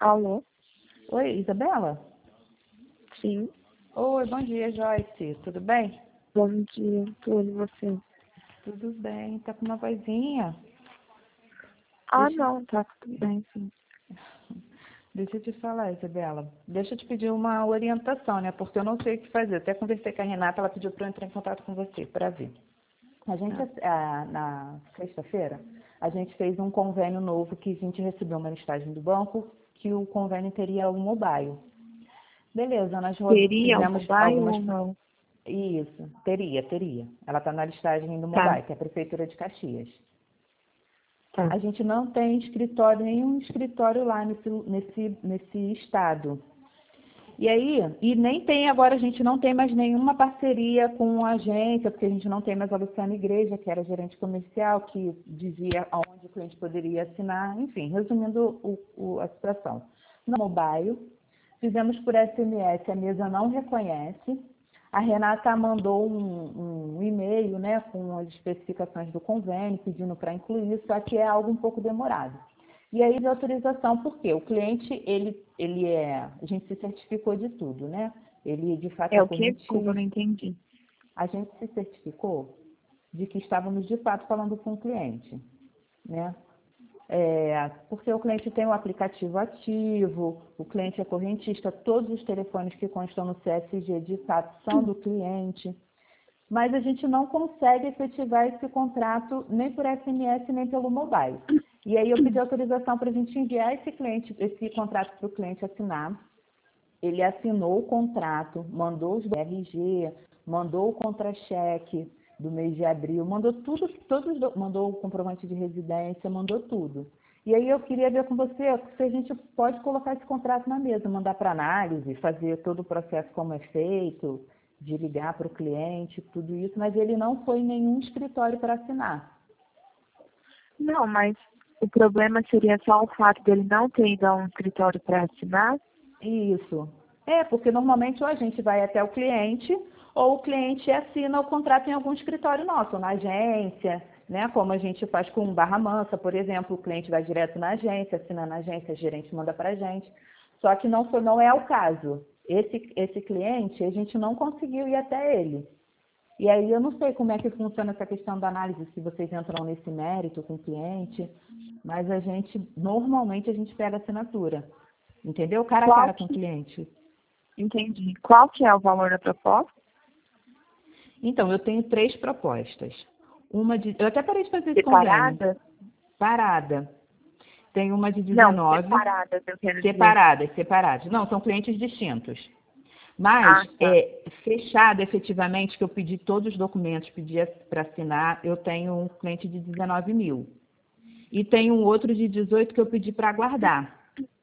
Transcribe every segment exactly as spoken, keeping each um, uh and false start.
Alô? Oi, Isabela? Sim. Oi, bom dia, Joyce. Tudo bem? Bom dia, tudo e você? Tudo bem. Tá com uma vozinha? Ah, Deixa, não, tá tudo bem, sim. deixa eu te falar, Isabela. Deixa eu te pedir uma orientação, né? Porque eu não sei o que fazer. Até conversei com a Renata, ela pediu para eu entrar em contato com você para ver. A gente, Tá. ah, na sexta-feira, a gente fez um convênio novo que a gente recebeu uma listagem do banco que o convênio teria um mobile. Beleza, nós ro- Teria o fizemos mobile algumas. ou não? Isso, teria, teria. Ela está na listagem do Tá, mobile, que é a Prefeitura de Caxias. tá. A gente não tem escritório, nenhum escritório lá nesse, nesse, nesse estado. E aí, e nem tem agora, a gente não tem mais nenhuma parceria com a agência, porque a gente não tem mais a Luciana Igreja, que era gerente comercial, que dizia aonde o cliente poderia assinar. Enfim, resumindo o, o, a situação. No mobile, fizemos por S M S, a mesa não reconhece. A Renata mandou um, um e-mail, né, com as especificações do convênio, pedindo para incluir, só que é algo um pouco demorado. E aí de autorização, por quê? O cliente, ele, ele é, a gente se certificou de tudo, né? Ele de fato É é o quê? Desculpa, eu correntista. não entendi. A gente se certificou de que estávamos de fato falando com o cliente, né? É, porque o cliente tem o aplicativo ativo, o cliente é correntista, todos os telefones que constam no C S G de fato são do cliente, mas a gente não consegue efetivar esse contrato nem por S M S nem pelo mobile. E aí eu pedi autorização para a gente enviar esse cliente, esse contrato para o cliente assinar. Ele assinou o contrato, mandou os R G, mandou o contra-cheque do mês de abril, mandou tudo, todos, mandou o comprovante de residência, mandou tudo. E aí eu queria ver com você se a gente pode colocar esse contrato na mesa, mandar para análise, fazer todo o processo como é feito, de ligar para o cliente, tudo isso, mas ele não foi em nenhum escritório para assinar. Não, mas o problema seria só o fato dele não ter ido a um escritório para assinar? Isso. É, porque normalmente ou a gente vai até o cliente, ou o cliente assina o contrato em algum escritório nosso, na agência, né? Como a gente faz com Barra Mansa, por exemplo, o cliente vai direto na agência, assina na agência, a gerente manda para a gente. Só que não, foi, não é o caso. Esse, esse cliente, a gente não conseguiu ir até ele. E aí eu não sei como é que funciona essa questão da análise, se vocês entram nesse mérito com o cliente, mas a gente, normalmente a gente pega a assinatura. Entendeu? Cara a Qual cara com o que, cliente. entendi. Qual que é o valor da proposta? Então, eu tenho três propostas. Uma de. Eu até parei de fazer esse convênio. Separadas? Parada. Tem uma de Não, dezenove. separadas, eu quero dizer. Separadas, separadas. Não, são clientes distintos. Mas, Ah, tá. é, fechada efetivamente, que eu pedi todos os documentos, pedi para assinar, eu tenho um cliente de dezenove mil. E tem um outro de dezoito que eu pedi para aguardar.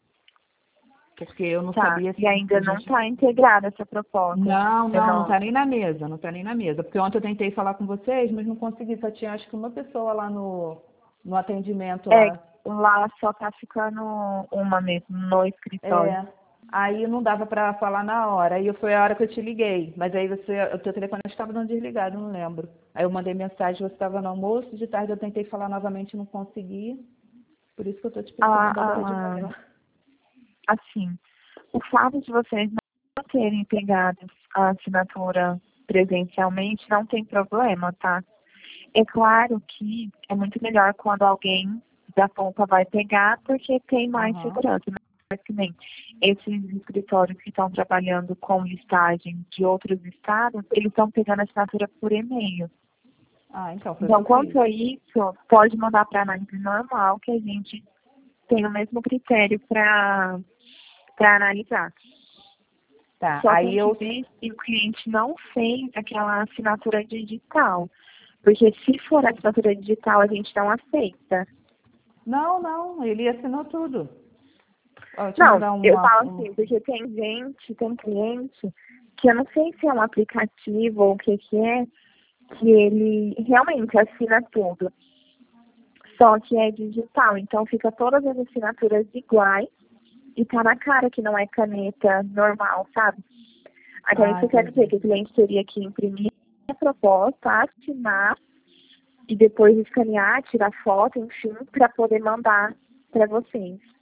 Porque eu não Tá. sabia E se ainda a não gente. está integrada essa proposta de Não, não, não está dezenove. nem na mesa, não está nem na mesa. Porque ontem eu tentei falar com vocês, mas não consegui, só tinha acho que uma pessoa lá no, no atendimento É, lá. lá só tá ficando uma mesmo, no escritório. É, aí não dava para falar na hora. Aí foi a hora que eu te liguei, mas aí você, o teu telefone estava dando desligado, não lembro. Aí eu mandei mensagem, você estava no almoço, de tarde eu tentei falar novamente, não consegui. Por isso que eu estou te Ah, perturbando agora de ah, manhã. assim, o fato de vocês não terem pegado a assinatura presencialmente não tem problema, tá? É claro que é muito melhor quando alguém da ponta vai pegar, porque tem mais Aham. segurança. Mas que nem esses escritórios que estão trabalhando com listagem de outros estados, eles estão pegando a assinatura por e-mail. Ah, então foi o que Então, eu fiz. quanto a isso, pode mandar para análise normal, que a gente tem o mesmo critério para analisar. Tá, Só aí tem que eu. ver se o cliente não fez aquela assinatura digital. Porque se for assinatura digital, a gente não aceita. Não, não, ele assinou tudo. Ó, vou te Não, mandar eu uma. falo Um... assim, porque tem gente, tem cliente, que eu não sei se é um aplicativo ou o que que é, que ele realmente assina tudo. Só que é digital, então fica todas as assinaturas iguais e tá na cara que não é caneta normal, sabe? Então Ah, isso quer dizer entendi. que o cliente teria que imprimir a proposta, assinar e depois escanear, tirar foto, enfim, para poder mandar para vocês.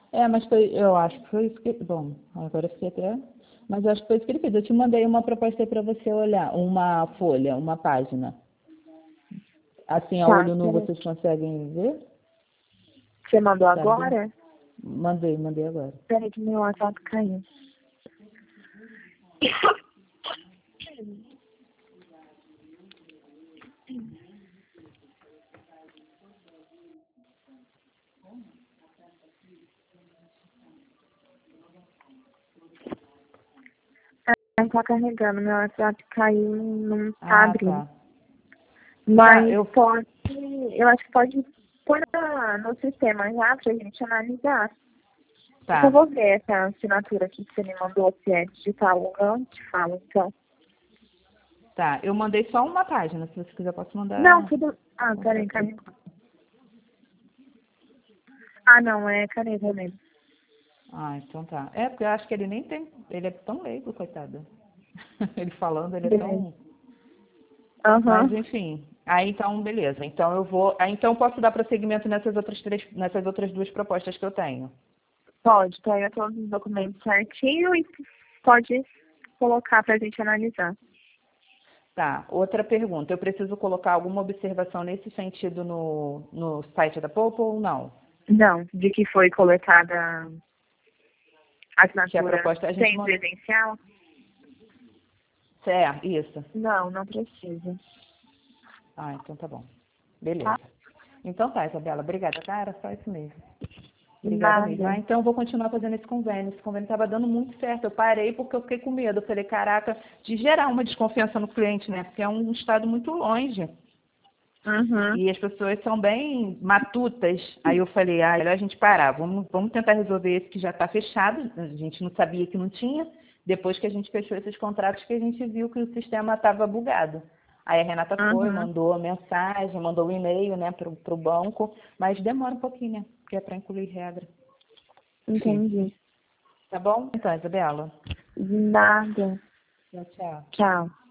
É, mas foi, eu acho que foi isso que... Bom, agora eu fiquei até... Mas eu acho que foi isso que ele fez. Eu te mandei uma proposta aí para você olhar, uma folha, uma página. Assim, a Tá, olho nu peraí. vocês conseguem ver? Você mandou Sabe? agora? Mandei, mandei agora. Peraí que meu WhatsApp caiu. Não tá carregando, meu WhatsApp caiu, não tá Ah, abrindo. tá. Tá, Mas eu... pode, eu acho que pode pôr na- no sistema já pra gente analisar. Eu só Tá, vou ver essa assinatura aqui que você me mandou, se é digital ou não, te falo então. tá. Eu mandei só uma página. Se você quiser, posso Não, mandar tudo. Ah, peraí, completa. caneta. Ah, não, é caneta mesmo. Ah, então tá. É, porque eu acho que ele nem tem... Ele é tão leigo, coitado. Ele falando, ele é Beleza. tão... Mas, Aham. enfim. Aí, então, beleza. Então, eu vou... Aí, então, eu posso dar prosseguimento nessas outras três... Nessas outras duas propostas que eu tenho. Pode, pega todos os documentos certinho e pode colocar pra gente analisar. Tá. Outra pergunta. Eu preciso colocar alguma observação nesse sentido no, no site da Popo ou não? Não, de que foi coletada a Que a assinatura proposta a gente sem manda... presencial? É, isso. Não, não precisa. Ah, então tá bom. Tá? Beleza. Então tá, Isabela. Obrigada, tá? Era só isso mesmo. Obrigada mesmo. Ah, Nada. então eu vou continuar fazendo esse convênio. Esse convênio estava dando muito certo. Eu parei porque eu fiquei com medo. Eu falei, caraca, de gerar uma desconfiança no cliente, né? Porque é um estado muito longe. Uhum. E as pessoas são bem matutas. Aí eu falei, ah, melhor a gente parar. Vamos, vamos tentar resolver esse que já está fechado. A gente não sabia que não tinha. Depois que a gente fechou esses contratos, que a gente viu que o sistema estava bugado. Aí a Renata foi, Uhum. mandou a mensagem, mandou o e-mail, né, para o banco. Mas demora um pouquinho, né? Porque é para incluir regra. Enfim. Entendi. Tá bom? Então, Isabela. Nada. Tchau, tchau. Tchau.